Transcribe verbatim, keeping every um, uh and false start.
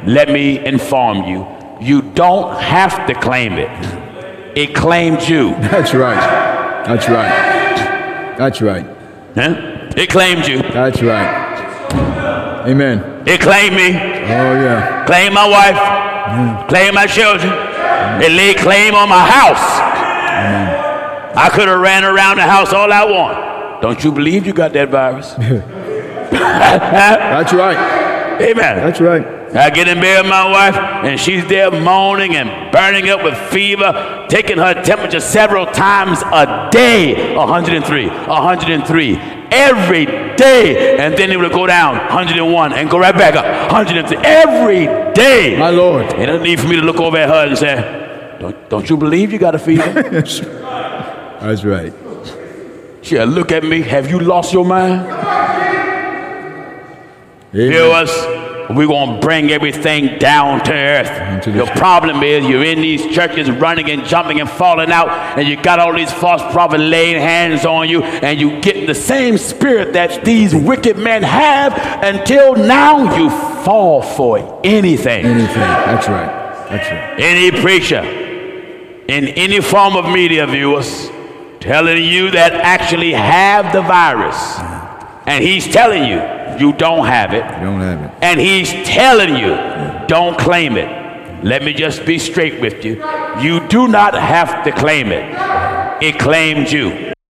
let me inform you, you don't have to claim it. It claimed you. That's right. That's right. That's right. Huh? It claimed you. That's right. Amen. It claimed me. Oh, yeah. Claimed my wife. Yeah. Claimed my children. Yeah. It laid claim on my house. Amen. I could have ran around the house all I want. Don't you believe you got that virus? That's right. Amen. That's right. I get in bed with my wife, and she's there moaning and burning up with fever, taking her temperature several times a day. one hundred three, one hundred three, every day. And then it would go down, one hundred one, and go right back up, one hundred three, every day. My Lord. And no need for me to look over at her and say, don't, don't you believe you got a fever? That's right. She'll look at me, have you lost your mind? Amen. Hear us. We're going to bring everything down to earth. Your problem is you're in these churches running and jumping and falling out, and you got all these false prophets laying hands on you, and you get the same spirit that these wicked men have. Until now, you fall for anything. Anything. That's right. That's right. Any preacher in any form of media, viewers, telling you that actually have the virus, and he's telling you you don't have it. You don't have it. And he's telling you, don't claim it. Let me just be straight with you. You do not have to claim it. It claimed you.